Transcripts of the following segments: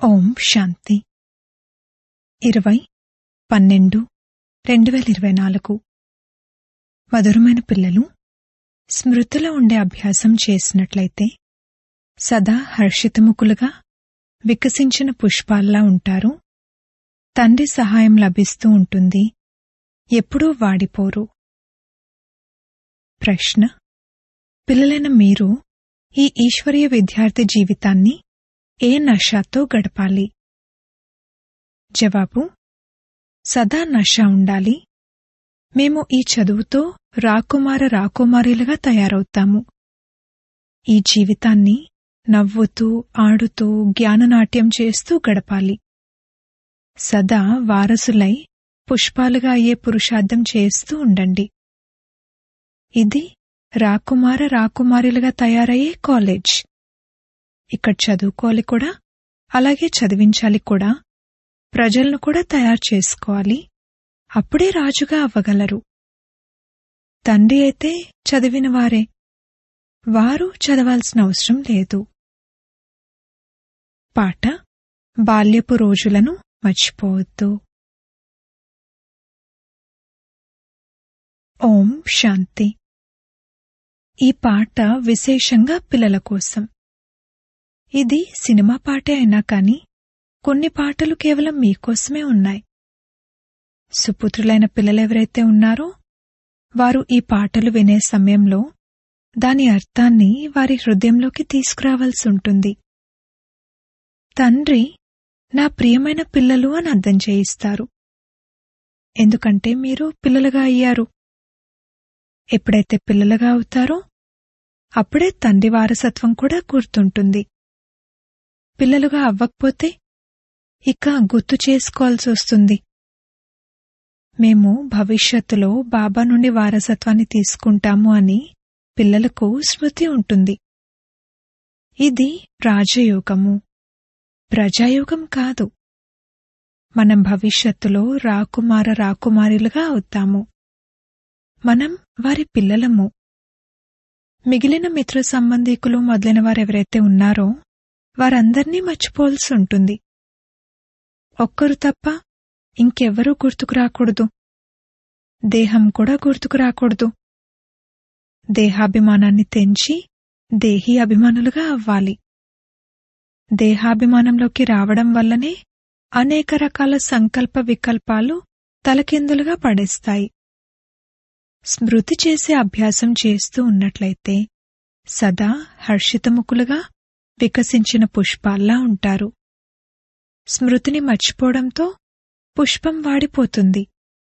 ఓం శాంతి 20/12/2024 మధురమైన పిల్లలు, స్మృతిలో ఉండే అభ్యాసం చేసినట్లయితే సదా హర్షితముఖులుగా వికసించిన పుష్పాల్లా ఉంటారు. తండ్రి సహాయం లభిస్తూ ఉంటుంది, ఎప్పుడూ వాడిపోరు. ప్రశ్న: పిల్లలైన మీరు ఈ ఈశ్వరీయ విద్యార్థి జీవితాన్ని ఏ నషాతో గడపాలి? జవాబు: సదా నష ఉండాలి. మేము ఈ చదువుతో రాకుమారులుగా తయారవుతాము. ఈ జీవితాన్ని నవ్వుతూ, ఆడుతూ, జ్ఞాననాట్యం చేస్తూ గడపాలి. సదా వారసులై పుష్పాలుగా అయ్యే పురుషార్థం చేస్తూ ఉండండి. ఇది రాకుమారులుగా తయారయ్యే కాలేజ్. ఇక్కడ చదువుకోవాలి కూడా, అలాగే చదివించాలి కూడా, ప్రజలను కూడా తయారు చేసుకోవాలి. అప్పుడే రాజుగా అవ్వగలరు. తండ్రి అయితే చదివిన వారే, వారు చదవాల్సిన అవసరం లేదు. పాట: బాల్యపు రోజులను మర్చిపోవద్దు. ఓం శాంతి. ఈ పాట విశేషంగా పిల్లల కోసం. ఇది సినిమా పాటే అయినా కాని కొన్ని పాటలు కేవలం మీకోసమే ఉన్నాయి. సుపుత్రులైన పిల్లలెవరైతే ఉన్నారో వారు ఈ పాటలు వినే సమయంలో దాని అర్థాన్ని వారి హృదయంలోకి తీసుకురావాల్సి ఉంటుంది. తండ్రి నా ప్రియమైన పిల్లలు అని అర్థం చేయిస్తారు. ఎందుకంటే మీరు పిల్లలుగా అయ్యారు. ఎప్పుడైతే పిల్లలుగా అవుతారో అప్పుడే తండ్రి వారసత్వం కూడా గుర్తుంటుంది. పిల్లలుగా అవ్వకపోతే ఇక గుర్తు చేసుకోవాల్సి వస్తుంది. మేము భవిష్యత్తులో బాబా నుండి వారసత్వాన్ని తీసుకుంటాము అని పిల్లలకు స్మృతి ఉంటుంది. ఇది రాజయోగము, ప్రజాయోగం కాదు. మనం భవిష్యత్తులో రాకుమారులుగా అవుతాము. మనం వారి పిల్లలము. మిగిలిన మిత్ర సంబంధీకులు మొదలైన వారెవరైతే ఉన్నారో వారందర్నీ మర్చిపోవలసి ఉంటుంది. ఒక్కరు తప్ప ఇంకెవ్వరూ గుర్తుకు రాకూడదు. దేహం కూడా గుర్తుకు రాకూడదు. దేహాభిమానాన్ని తెంచి దేహీ అభిమానులుగా అవ్వాలి. దేహాభిమానంలోకి రావడం వల్లనే అనేక రకాల సంకల్ప వికల్పాలు తలకిందులుగా పడేస్తాయి. స్మృతి చేసే అభ్యాసం చేస్తూ ఉన్నట్లయితే సదా హర్షితముఖులుగా వికసించిన పుష్పాల్లా ఉంటారు. స్మృతిని మర్చిపోవడంతో పుష్పం వాడిపోతుంది.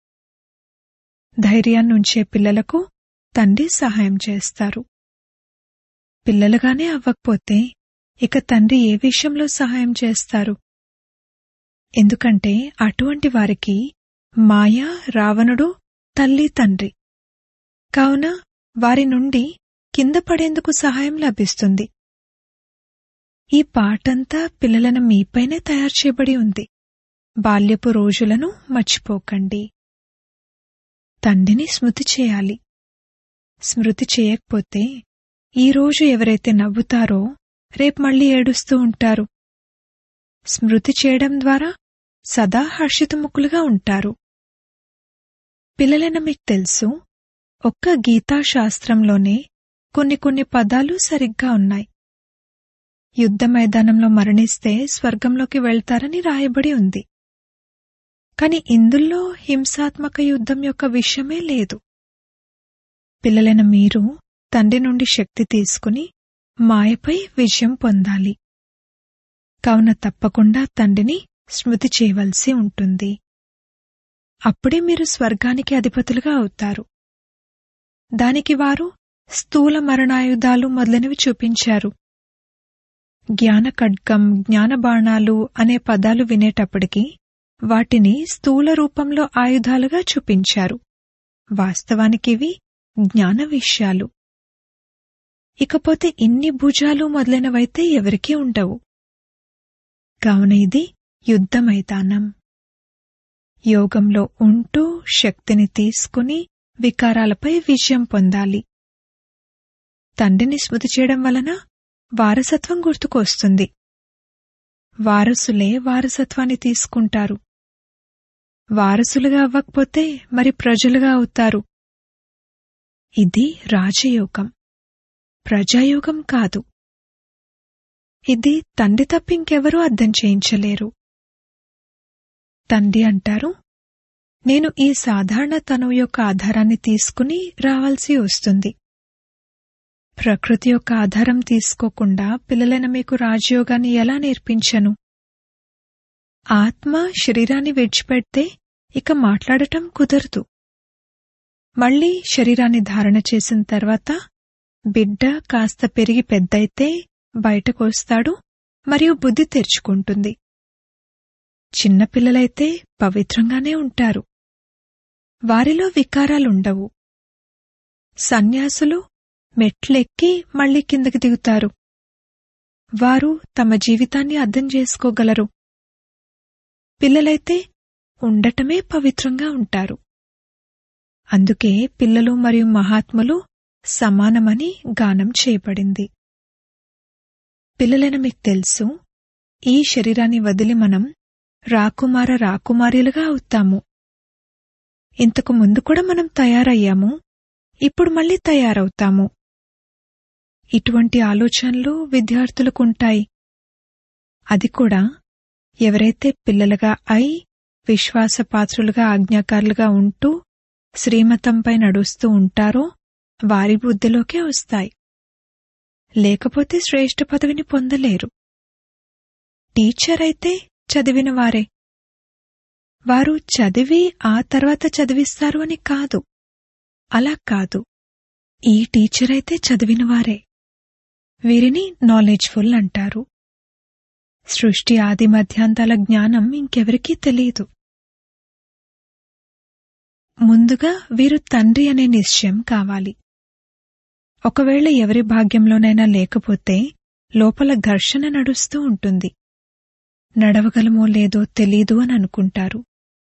ధైర్యాన్నుంచే పిల్లలకు తండ్రి సహాయం చేస్తారు. పిల్లలుగానే అవ్వకపోతే ఇక తండ్రి ఏ విషయంలో సహాయం చేస్తారు? ఎందుకంటే అటువంటి వారికి మాయ, రావణుడు తల్లి తండ్రి. కావున వారి నుండి కింద పడేందుకు సహాయం లభిస్తుంది. ఈ పాటంతా పిల్లలను మీపైనే తయారు చేయబడి ఉంది. బాల్యపు రోజులను మర్చిపోకండి. తండ్రిని స్మృతి చేయాలి. స్మృతి చేయకపోతే ఈరోజు ఎవరైతే నవ్వుతారో రేపు మళ్లీ ఏడుస్తూ ఉంటారు. స్మృతి చేయడం ద్వారా సదా హర్షితముఖులుగా ఉంటారు. పిల్లలైన మీకు తెలుసు, ఒక్క గీతాశాస్త్రంలోనే కొన్ని పదాలు సరిగ్గా ఉన్నాయి. యుద్ధ మైదానంలో మరణిస్తే స్వర్గంలోకి వెళ్తారని రాయబడి ఉంది. కాని ఇందులో హింసాత్మక యుద్ధం యొక్క విషయమే లేదు. పిల్లలైన మీరు తండ్రి నుండి శక్తి తీసుకుని మాయపై విజయం పొందాలి. కావున తప్పకుండా తండ్రిని స్మృతి చేయవలసి ఉంటుంది. అప్పుడే మీరు స్వర్గానికి అధిపతులుగా అవుతారు. దానికి వారు స్థూల మరణాయుధాలు మొదలైనవి చూపించారు. జ్ఞాన ఖడ్గం, జ్ఞాన బాణాలు అనే పదాలు వినేటప్పటికీ వాటిని స్థూల రూపంలో ఆయుధాలుగా చూపించారు. వాస్తవానికివి జ్ఞాన విషయాలు. ఇకపోతే ఇన్ని భుజాలు మొదలైనవైతే ఎవరికీ ఉండవు. కావున ఇది యుద్ధ మైదానం. యోగంలో ఉంటూ శక్తిని తీసుకుని వికారాలపై విజయం పొందాలి. తండ్రిని స్మృతి చేయడం వలన వారసత్వం గుర్తుకు వస్తుంది. వారసులే వారసత్వాన్ని తీసుకుంటారు. వారసులుగా అవ్వకపోతే మరి ప్రజలుగా అవుతారు. ఇది రాజయోగం, ప్రజాయోగం కాదు. ఇది తండ్రి తప్పింకెవరూ అర్థం చేయించలేరు. తండ్రి అంటారు, నేను ఈ సాధారణ తనువు యొక్క ఆధారాన్ని తీసుకుని రావాల్సి వస్తుంది. ప్రకృతి యొక్క ఆధారం తీసుకోకుండా పిల్లలైన మీకు రాజయోగాన్ని ఎలా నేర్పించను? ఆత్మ శరీరాన్ని విడిచిపెడితే ఇక మాట్లాడటం కుదరదు. మళ్లీ శరీరాన్ని ధారణ చేసిన తర్వాత బిడ్డ కాస్త పెరిగి పెద్దయితే బయటకు వస్తాడు మరియు బుద్ధి తెరుచుకుంటుంది. చిన్నపిల్లలైతే పవిత్రంగానే ఉంటారు. వారిలో వికారాలుండవు. సన్యాసులు మెట్లెక్కి మళ్లీ కిందకి దిగుతారు. వారు తమ జీవితాన్ని అర్థం చేసుకోగలరు. పిల్లలైతే ఉండటమే పవిత్రంగా ఉంటారు. అందుకే పిల్లలు మరియు మహాత్ములు సమానమని గానం చేయబడింది. పిల్లలైన మీకు తెలుసు, ఈ శరీరాన్ని వదిలి మనం రాకుమార రాకుమారీలుగా అవుతాము. ఇంతకు ముందు కూడా మనం తయారయ్యాము, ఇప్పుడు మళ్లీ తయారవుతాము. ఇటువంటి ఆలోచనలు విద్యార్థులకుంటాయి. అది కూడా ఎవరైతే పిల్లలుగా అయి విశ్వాసపాత్రులుగా ఆజ్ఞాకారులుగా ఉంటూ శ్రీమతంపై నడుస్తూ ఉంటారో వారి బుద్ధిలోకే వస్తాయి. లేకపోతే శ్రేష్ఠ పదవిని పొందలేరు. టీచర్ అయితే చదివినవారే. వారు చదివి ఆ తర్వాత చదివిస్తారు అని కాదు. అలా కాదు. ఈ టీచర్ అయితే చదివినవారే. వీరిని నాలెడ్జ్ఫుల్ అంటారు. సృష్టి ఆది మధ్యాంతాల జ్ఞానం ఇంకెవరికీ తెలియదు. ముందుగా వీరు తండ్రి అనే నిశ్చయం కావాలి. ఒకవేళ ఎవరి భాగ్యంలోనైనా లేకపోతే లోపల ఘర్షణ నడుస్తూ ఉంటుంది. నడవగలమో లేదో తెలీదు అని అనుకుంటారు.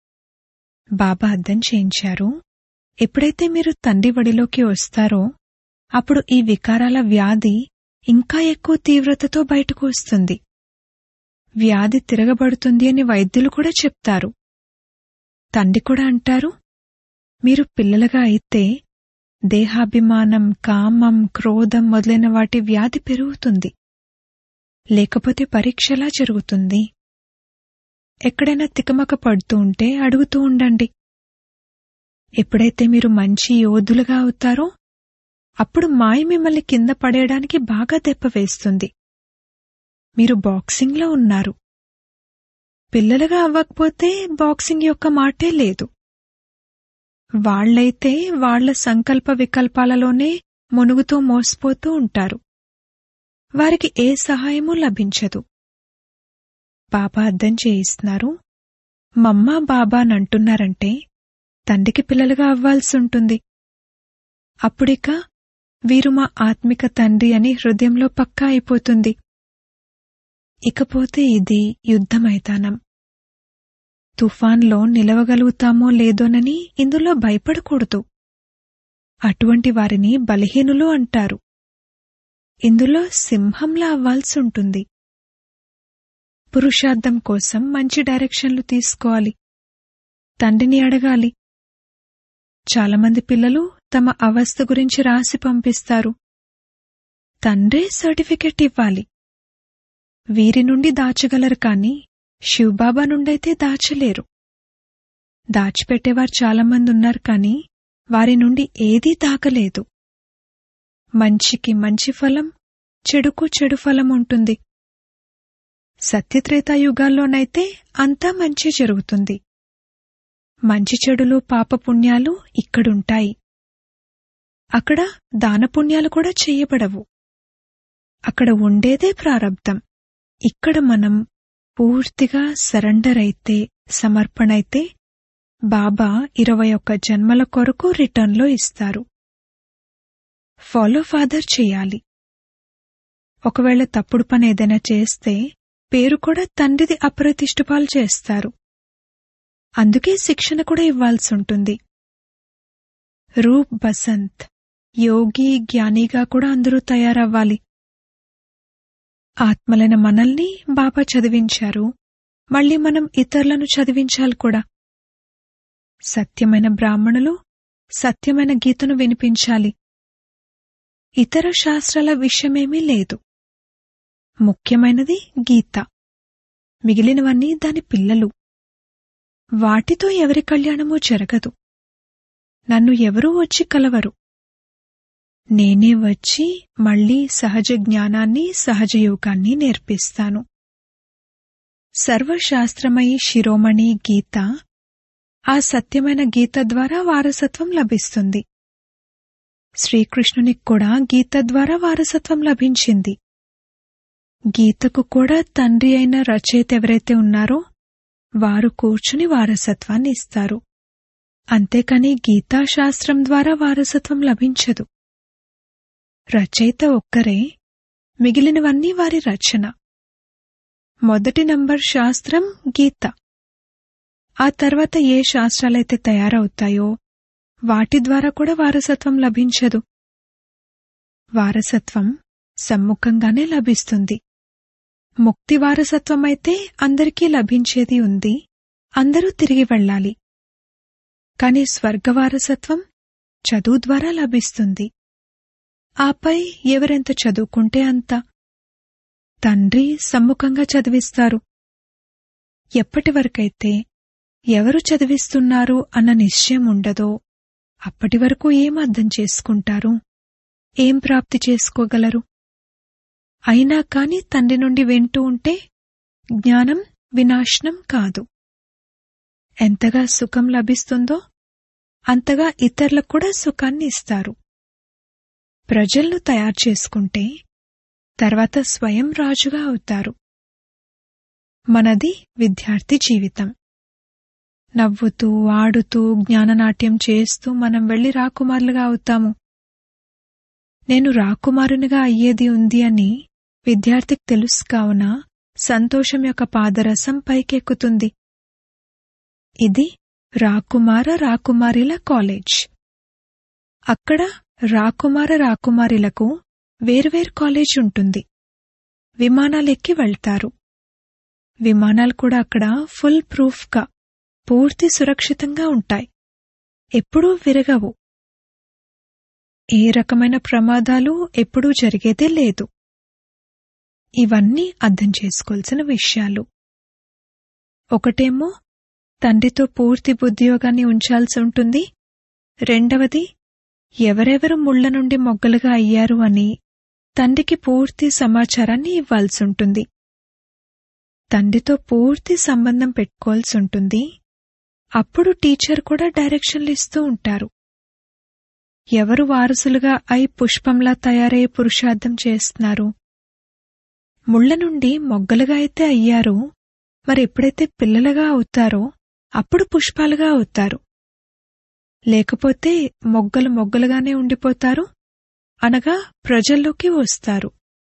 బాబా అర్థం చేయించారు, ఎప్పుడైతే మీరు తండ్రి వడిలోకి వస్తారో అప్పుడు ఈ వికారాల వ్యాధి ఇంకా ఎక్కువ తీవ్రతతో బయటకు వస్తుంది. వ్యాధి తిరగబడుతుంది అని వైద్యులు కూడా చెప్తారు. తండ్రి కూడా అంటారు, మీరు పిల్లలుగా అయితే దేహాభిమానం, కామం, క్రోధం మొదలైన వాటి వ్యాధి పెరుగుతుంది. లేకపోతే పరీక్షలా జరుగుతుంది. ఎక్కడైనా తికమక పడుతూ ఉంటే అడుగుతూ ఉండండి. ఎప్పుడైతే మీరు మంచి యోధులుగా అవుతారో అప్పుడు మాయ మిమ్మల్ని కింద పడేయడానికి బాగా దెబ్బ వేస్తుంది. మీరు బాక్సింగ్లో ఉన్నారు. పిల్లలుగా అవ్వకపోతే బాక్సింగ్ యొక్క మాటే లేదు. వాళ్లైతే వాళ్ల సంకల్ప వికల్పాలలోనే మునుగుతూ మోసపోతూ ఉంటారు. వారికి ఏ సహాయమూ లభించదు. బాబా అర్థం చేయిస్తున్నారు, మమ్మా బాబా నంటున్నారంటే తండ్రికి పిల్లలుగా అవ్వాల్సుంటుంది. అప్పుడిక వీరు మా ఆత్మిక తండ్రి అని హృదయంలో పక్కా అయిపోతుంది. ఇకపోతే ఇది యుద్ధ మైదానం. తుఫాన్లో నిలవగలుగుతామో లేదోనని ఇందులో భయపడకూడదు. అటువంటి వారిని బలహీనులు అంటారు. ఇందులో సింహంలా అవ్వాల్సుంటుంది. పురుషార్థం కోసం మంచి డైరెక్షన్లు తీసుకోవాలి. తండ్రిని అడగాలి. చాలామంది పిల్లలు తమ అవస్థ గురించి రాసి పంపిస్తారు. తండ్రే సర్టిఫికెట్ ఇవ్వాలి. వీరి నుండి దాచగలరు కాని శివబాబా నుండైతే దాచలేరు. దాచిపెట్టేవారు చాలామంది ఉన్నారు కాని వారి నుండి ఏదీ దాగలేదు. మంచికి మంచి ఫలం, చెడుకు చెడు ఫలం ఉంటుంది. సత్యత్రేతాయుగాల్లోనైతే అంతా మంచి జరుగుతుంది. మంచి చెడులు పాపపుణ్యాలు ఇక్కడుంటాయి. అక్కడ దానపుణ్యాలు కూడా చెయ్యబడవు. అక్కడ ఉండేదే ప్రారబ్ధం. ఇక్కడ మనం పూర్తిగా సరెండర్ అయితే, సమర్పణైతే బాబా 21 జన్మల కొరకు రిటర్న్లో ఇస్తారు. ఫాలో ఫాదర్ చెయ్యాలి. ఒకవేళ తప్పుడు పని ఏదైనా చేస్తే పేరు కూడా తండ్రిది అప్రతిష్ఠపాలు చేస్తారు. అందుకే శిక్షణ కూడా ఇవ్వాల్సుంటుంది. రూప్ బసంత్, యోగి, జ్ఞానిగా కూడా అందరూ తయారవ్వాలి. ఆత్మలైన మనల్ని బాబా చదివించారు, మళ్ళీ మనం ఇతరులను చదివించాలి కూడా. సత్యమైన బ్రాహ్మణులు సత్యమైన గీతను వినిపించాలి. ఇతర శాస్త్రాల విషయమేమీ లేదు. ముఖ్యమైనది గీత, మిగిలినవన్నీ దాని పిల్లలు. వాటితో ఎవరి కళ్యాణమూ జరగదు. నన్ను ఎవరూ వచ్చి కలవరు. నేనే వచ్చి మళ్లీ సహజ జ్ఞానాన్ని, సహజయోగాన్ని నేర్పిస్తాను. సర్వశాస్త్రమయి శిరోమణి గీత, ఆ సత్యమైన గీత ద్వారా వారసత్వం లభిస్తుంది. శ్రీకృష్ణునికి కూడా గీత ద్వారా వారసత్వం లభించింది. గీతకు కూడా తండ్రి అయిన రచయిత ఎవరైతే ఉన్నారో వారు కూర్చుని వారసత్వాన్ని ఇస్తారు. అంతేకాని గీతాశాస్త్రం ద్వారా వారసత్వం లభించదు. రచయిత ఒక్కరే, మిగిలినవన్నీ వారి రచన. మొదటి నంబర్ శాస్త్రం గీత. ఆ తర్వాత ఏ శాస్త్రాలైతే తయారవుతాయో వాటి ద్వారా కూడా వారసత్వం లభించదు. వారసత్వం సమ్ముఖంగానే లభిస్తుంది. ముక్తి వారసత్వమైతే అందరికీ లభించేది ఉంది, అందరూ తిరిగి వెళ్ళాలి. కాని స్వర్గ వారసత్వం చదువు ద్వారా లభిస్తుంది. ఆపై ఎవరెంత చదువుకుంటే అంత. తండ్రి సమ్ముఖంగా చదివిస్తారు. ఎప్పటివరకైతే ఎవరు చదివిస్తున్నారు అన్న నిశ్చయం ఉండదో అప్పటి వరకు ఏం అర్థం చేసుకుంటారు, ఏం ప్రాప్తి చేసుకోగలరు? అయినా కాని తండ్రి నుండి వింటూ ఉంటే జ్ఞానం వినాశనం కాదు. ఎంతగా సుఖం లభిస్తుందో అంతగా ఇతరులకు కూడా సుఖాన్ని ఇస్తారు. ప్రజలను తయారు చేసుకుంటే తర్వాత స్వయం రాజుగా అవుతారు. మనది విద్యార్థి జీవితం. నవ్వుతూ ఆడుతూ జ్ఞాననాట్యం చేస్తూ మనం వెళ్లి రాకుమారులుగా అవుతాము. నేను రాకుమారునిగా అయ్యేది ఉంది అని విద్యార్థికి తెలుసు కావున సంతోషం యొక్క పాదరసం పైకెక్కుతుంది. ఇది రాకుమారుల కాలేజ్. అక్కడ రాకుమారులకు వేర్వేరు కాలేజ్ ఉంటుంది. విమానాలెక్కి వెళ్తారు. విమానాలు కూడా అక్కడ ఫుల్ ప్రూఫ్గా పూర్తి సురక్షితంగా ఉంటాయి. ఎప్పుడూ విరగవు. ఏ రకమైన ప్రమాదాలు ఎప్పుడూ జరిగేదే లేదు. ఇవన్నీ అర్థం చేసుకోవాల్సిన విషయాలు. ఒకటేమో తండ్రితో పూర్తి బుద్ధియోగాన్ని ఉంచాల్సి ఉంటుంది. రెండవది ఎవరెవరు ముళ్ల నుండి మొగ్గలుగా అయ్యారు అని తండ్రికి పూర్తి సమాచారాన్ని ఇవ్వాల్సి ఉంటుంది. తండ్రితో పూర్తి సంబంధం పెట్టుకోవాల్సి ఉంటుంది. అప్పుడు టీచర్ కూడా డైరెక్షన్లు ఇస్తూ ఉంటారు. ఎవరు వారసులుగా అయి పుష్పంలా తయారయ్యే పురుషార్థం చేస్తున్నారు? ముళ్ల నుండి మొగ్గలుగా అయితే అయ్యారు, మరి ఎప్పుడైతే పిల్లలుగా అవుతారో అప్పుడు పుష్పాలుగా అవుతారు. లేకపోతే మొగ్గలుగానే ఉండిపోతారు, అనగా ప్రజల్లోకి వస్తారు.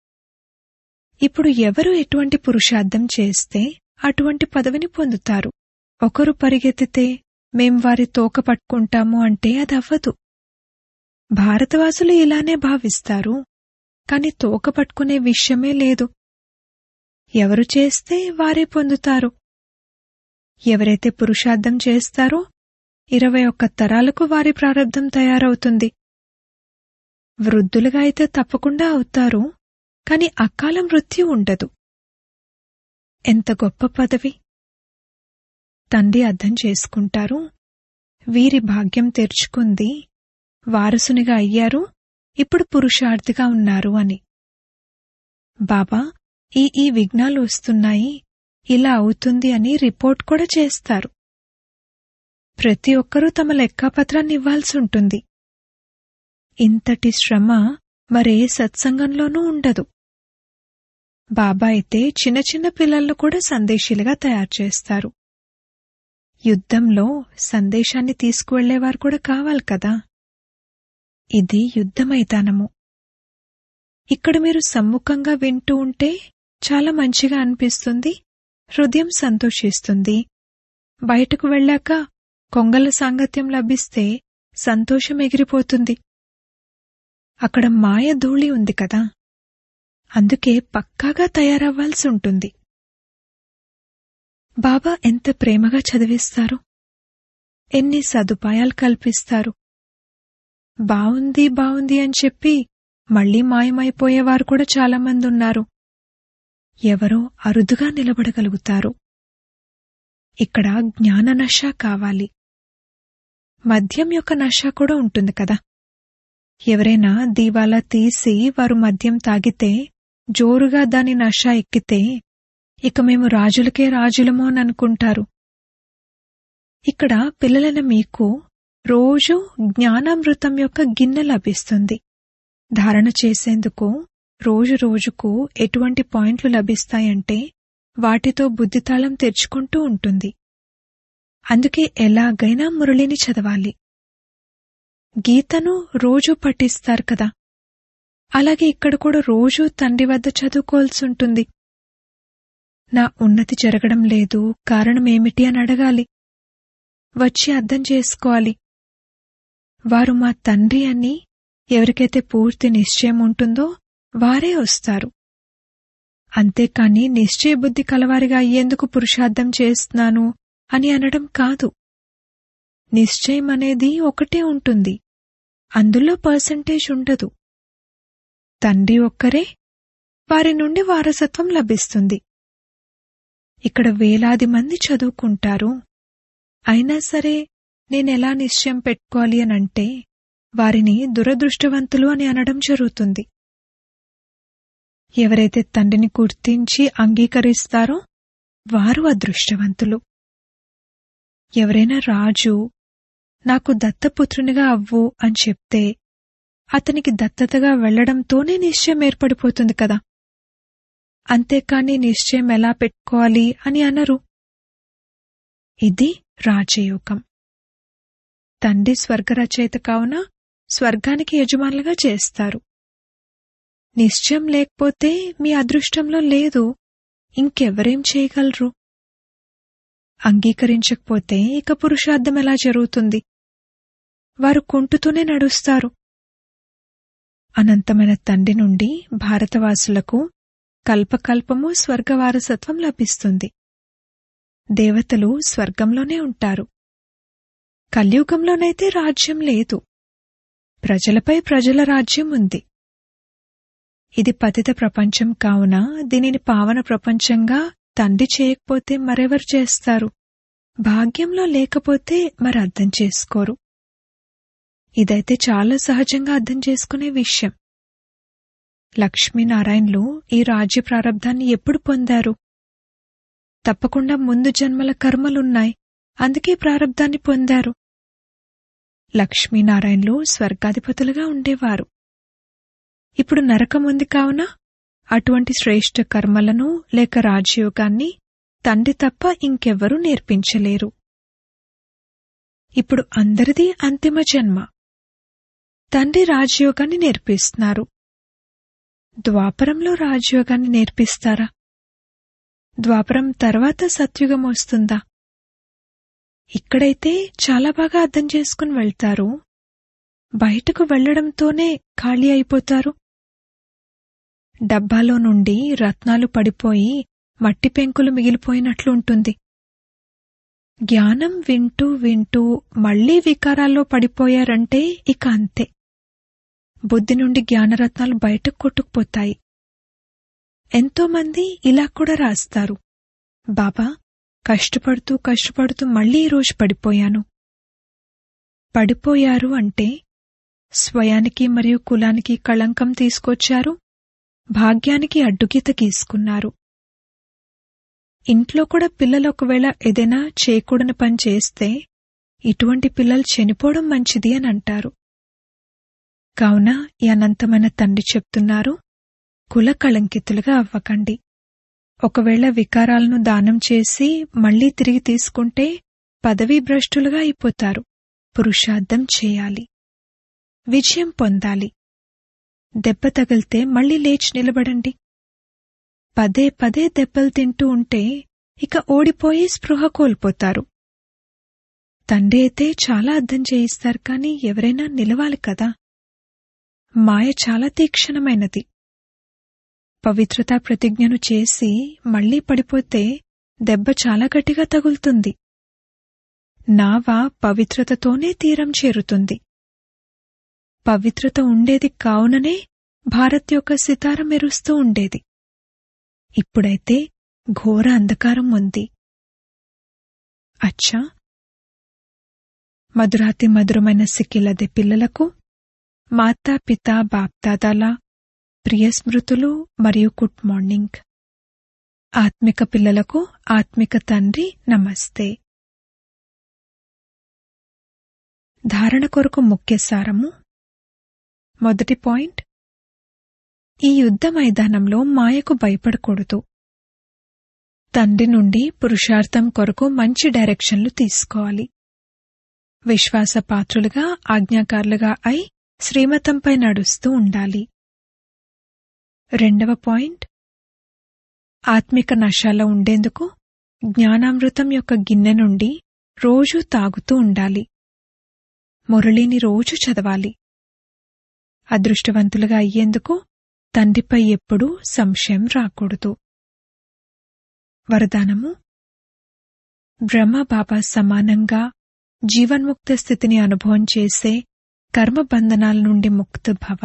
ఇప్పుడు ఎవరు ఎటువంటి పురుషార్థం చేస్తే అటువంటి పదవిని పొందుతారు. ఒకరు పరిగెత్తితే మేం వారి తోక పట్టుకుంటాము అంటే అదవ్వదు. భారతవాసులు ఇలానే భావిస్తారు, కాని తోక పట్టుకునే విషయమే లేదు. ఎవరు చేస్తే వారే పొందుతారు. ఎవరైతే పురుషార్థం చేస్తారో 21 తరాలకు వారి ప్రారబ్ధం తయారవుతుంది. వృద్ధులుగా అయితే తప్పకుండా అవుతారు, కాని అకాల మృత్యు ఉండదు. ఎంత గొప్ప పదవి! తండ్రి అర్థం చేసుకుంటారు. వీరి భాగ్యం తెరుచుకుంది, వారసునిగా అయ్యారు, ఇప్పుడు పురుషార్థిగా ఉన్నారు అని. బాబా ఈ విఘ్నాలు వస్తున్నాయి, ఇలా అవుతుంది అని రిపోర్ట్ కూడా చేస్తారు. ప్రతి ఒక్కరూ తమ లెక్కాపత్రాన్ని ఇవ్వాల్సి ఉంటుంది. ఇంతటి శ్రమ మరే సత్సంగంలోనూ ఉండదు. బాబా అయితే చిన్న చిన్న పిల్లలను కూడా సందేశీలుగా తయారు చేస్తారు. యుద్ధంలో సందేశాన్ని తీసుకువెళ్లేవారు కూడా కావాలి కదా. ఇది యుద్ధ మైదానము. ఇక్కడ మీరు సమ్ముఖంగా వింటూ ఉంటే చాలా మంచిగా అనిపిస్తుంది, హృదయం సంతోషిస్తుంది. బయటకు వెళ్ళాక కొంగల సాంగత్యం లభిస్తే సంతోషం ఎగిరిపోతుంది. అక్కడ మాయ ధూళి ఉంది కదా, అందుకే పక్కాగా తయారవ్వాల్సి ఉంటుంది. బాబా ఎంత ప్రేమగా చదివిస్తారు, ఎన్ని సదుపాయాలు కల్పిస్తారు. బావుంది బావుంది అని చెప్పి మళ్లీ మాయమైపోయేవారు కూడా చాలామంది ఉన్నారు. ఎవరో అరుదుగా నిలబడగలుగుతారు. ఇక్కడ జ్ఞాన నశ కావాలి. మద్యం యొక్క నశ కూడా ఉంటుంది కదా. ఎవరైనా దీవాలా తీసి వారు మద్యం తాగితే జోరుగా దాని నశ ఎక్కితే ఇక మేము రాజులకే రాజులమో అని అనుకుంటారు. ఇక్కడ పిల్లలైన మీకు రోజూ జ్ఞానామృతం యొక్క గిన్నె లభిస్తుంది. ధారణ చేసేందుకు రోజు రోజుకు ఎటువంటి పాయింట్లు లభిస్తాయంటే వాటితో బుద్ధితాళం తెరుచుకుంటూ ఉంటుంది. అందుకే ఎలాగైనా మురళిని చదవాలి. గీతను రోజూ పఠిస్తారు కదా, అలాగే ఇక్కడ కూడా రోజూ తండ్రి వద్ద చదువుకోవాల్సి ఉంటుంది. నా ఉన్నతి జరగడం లేదు, కారణమేమిటి అని అడగాలి. వచ్చి అర్థం చేసుకోవాలి. వారు మా తండ్రి అని ఎవరికైతే పూర్తి నిశ్చయం ఉంటుందో వారే వస్తారు. అంతేకాని నిశ్చయ బుద్ధి కలవారిగా అయ్యేందుకు పురుషార్థం చేస్తున్నాను అని అనడం కాదు. నిశ్చయం అనేది ఒకటే ఉంటుంది, అందులో పర్సెంటేజ్ ఉండదు. తండ్రి ఒక్కరే, వారి నుండి వారసత్వం లభిస్తుంది. ఇక్కడ వేలాది మంది చదువుకుంటారు. అయినా సరే నేనెలా నిశ్చయం పెట్టుకోవాలి అనంటే వారిని దురదృష్టవంతులు అని అనడం జరుగుతుంది. ఎవరైతే తండ్రిని గుర్తించి అంగీకరిస్తారో వారు అదృష్టవంతులు. ఎవరైనా రాజు నాకు దత్తపుత్రునిగా అవ్వు అని చెప్తే అతనికి దత్తతగా వెళ్లడంతోనే నిశ్చయం ఏర్పడిపోతుంది కదా. అంతేకాని నిశ్చయం ఎలా పెట్టుకోవాలి అని అనరు. ఇది రాజయోగం. తండ్రి స్వర్గరచయిత కావున స్వర్గానికి యజమానులుగా చేస్తారు. నిశ్చయం లేకపోతే మీ అదృష్టంలో లేదు, ఇంకెవరేం చేయగలరు? అంగీకరించకపోతే ఇక పురుషార్థం ఎలా జరుగుతుంది? వారు కుంటుతూనే నడుస్తారు. అనంతమైన తండ్రి నుండి భారతవాసులకు కల్పకల్పము స్వర్గవారసత్వం లభిస్తుంది. దేవతలు స్వర్గంలోనే ఉంటారు. కలియుగంలోనైతే రాజ్యం లేదు, ప్రజలపై ప్రజల రాజ్యం ఉంది. ఇది పతిత ప్రపంచం కావున దీనిని పావన ప్రపంచంగా తండ్రి చేయకపోతే మరెవరు చేస్తారు? భాగ్యంలో లేకపోతే మరి అర్థం చేసుకోరు. ఇదైతే చాలా సహజంగా అర్థం చేసుకునే విషయం. లక్ష్మీనారాయణులు ఈ రాజ్య ప్రారబ్ధాన్ని ఎప్పుడు పొందారు? తప్పకుండా ముందు జన్మల కర్మలున్నాయి, అందుకే ప్రారబ్ధాన్ని పొందారు. లక్ష్మీనారాయణులు స్వర్గాధిపతులుగా ఉండేవారు. ఇప్పుడు నరకముంది కావున అటువంటి శ్రేష్ఠ కర్మలను లేక రాజయోగాన్ని తండ్రి తప్ప ఇంకెవ్వరూ నేర్పించలేరు. ఇప్పుడు అందరిది అంతిమ జన్మ. తండ్రి రాజయోగాన్ని నేర్పిస్తున్నారు. ద్వాపరంలో రాజయోగాన్ని నేర్పిస్తారా? ద్వాపరం తర్వాత సత్యుగం వస్తుందా? ఇక్కడైతే చాలా బాగా అర్థం చేసుకుని వెళ్తారు, బయటకు వెళ్లడంతోనే ఖాళీ అయిపోతారు. డబ్బాలో నుండి రత్నాలు పడిపోయి మట్టి పెంకులు మిగిలిపోయినట్లు ఉంటుంది. జ్ఞానం వింటూ వింటూ మళ్లీ వికారాల్లో పడిపోయారంటే ఇక అంతే. బుద్ధి నుండి జ్ఞానరత్నాలు బయటకు కొట్టుకుపోతాయి. ఎంతోమంది ఇలా కూడా రాస్తారు, బాబా కష్టపడుతూ కష్టపడుతూ మళ్లీ ఈరోజు పడిపోయాను. పడిపోయారు అంటే స్వయానికి మరియు కులానికి కళంకం తీసుకొచ్చారు, భాగ్యానికి అడ్డుగీత గీసుకున్నారు. ఇంట్లో కూడా పిల్లలు ఒకవేళ ఏదైనా చేయకూడని పని చేస్తే ఇటువంటి పిల్లలు చనిపోవడం మంచిది అని అంటారు. కావున ఈ అనంతమైన తండ్రి చెప్తున్నారు, కుల కళంకితులుగా అవ్వకండి. ఒకవేళ వికారాలను దానం చేసి మళ్లీ తిరిగి తీసుకుంటే పదవీ భ్రష్టులుగా అయిపోతారు. పురుషార్థం చేయాలి, విజయం పొందాలి. దెబ్బ తగిలితే మళ్లీ లేచి నిలబడండి. పదే పదే దెబ్బలు తింటూ ఉంటే ఇక ఓడిపోయి స్పృహ కోల్పోతారు. తండ్రి అయితే చాలా అర్థం చేయిస్తారు, కానీ ఎవరైనా నిలవాలి కదా. మాయ చాలా తీక్షణమైనది. పవిత్రతా ప్రతిజ్ఞను చేసి మళ్లీ పడిపోతే దెబ్బ చాలా గట్టిగా తగులుతుంది. నావ పవిత్రతతోనే తీరం చేరుతుంది. పవిత్రత ఉండేది కావుననే భారత్ యొక్క సితార మెరుస్తూ ఉండేది. ఇప్పుడైతే ఘోర అంధకారం ఉంది. అచ్చా, మధురాతి మధురమైన సిక్కిలదే పిల్లలకు మాతాపితా బాప్దాదాల ప్రియ స్మృతులు మరియు గుడ్ మార్నింగ్. ఆత్మిక పిల్లలకు ఆత్మిక తండ్రి నమస్తే. ధారణ కొరకు ముఖ్య సారము. మొదటి పాయింట్, ఈ యుద్ధ మైదానంలో మాయకు భయపడకూడదు. తండ్రి నుండి పురుషార్థం కొరకు మంచి డైరెక్షన్లు తీసుకోవాలి. విశ్వాసపాత్రులుగా ఆజ్ఞాకారులుగా అయి శ్రీమతంపై నడుస్తూ ఉండాలి. రెండవ పాయింట్, ఆత్మిక నశాలో ఉండేందుకు జ్ఞానామృతం యొక్క గిన్నె నుండి రోజూ తాగుతూ ఉండాలి. మురళిని రోజు చదవాలి. అదృష్టవంతులుగా అయ్యేందుకు తండ్రిపై ఎప్పుడూ సంశయం రాకూడదు. వరదానము. బ్రహ్మబాబా సమానంగా జీవన్ముక్త స్థితిని అనుభవం చేసే కర్మబంధనాల నుండి ముక్త భవ.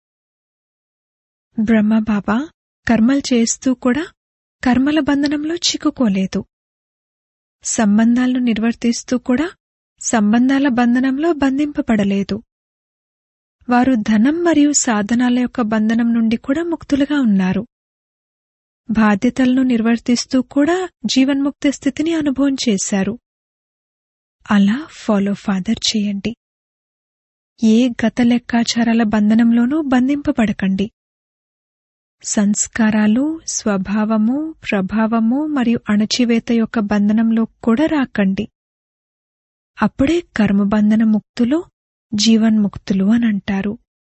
బ్రహ్మబాబా కర్మలు చేస్తూ కూడా కర్మల బంధనంలో చిక్కుకోలేదు. సంబంధాలను నిర్వర్తిస్తూ కూడా సంబంధాల బంధనంలో బంధింపబడలేదు. వారు ధనం మరియు సాధనాల యొక్క బంధనం నుండి కూడా ముక్తులుగా ఉన్నారు. బాధ్యతలను నిర్వర్తిస్తూ కూడా జీవన్ముక్త స్థితిని అనుభవం చేశారు. అలా ఫాలో ఫాదర్ చేయండి. ఏ గత లెక్కాచారాల బంధనంలోనూ బంధింపబడకండి. సంస్కారాలు, స్వభావము, ప్రభావము మరియు అణచివేత యొక్క బంధనంలో కూడా రాకండి. అప్పుడే కర్మబంధన ముక్తులు, జీవన్ముక్తులు అనంటారు.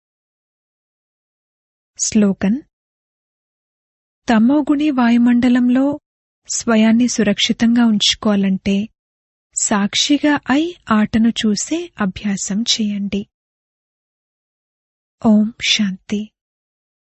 స్లోగన్. తమోగుణి వాయుమండలంలో స్వయాన్ని సురక్షితంగా ఉంచుకోవాలంటే సాక్షిగా అయి ఆటను చూసే అభ్యాసం చేయండి. ఓం శాంతి.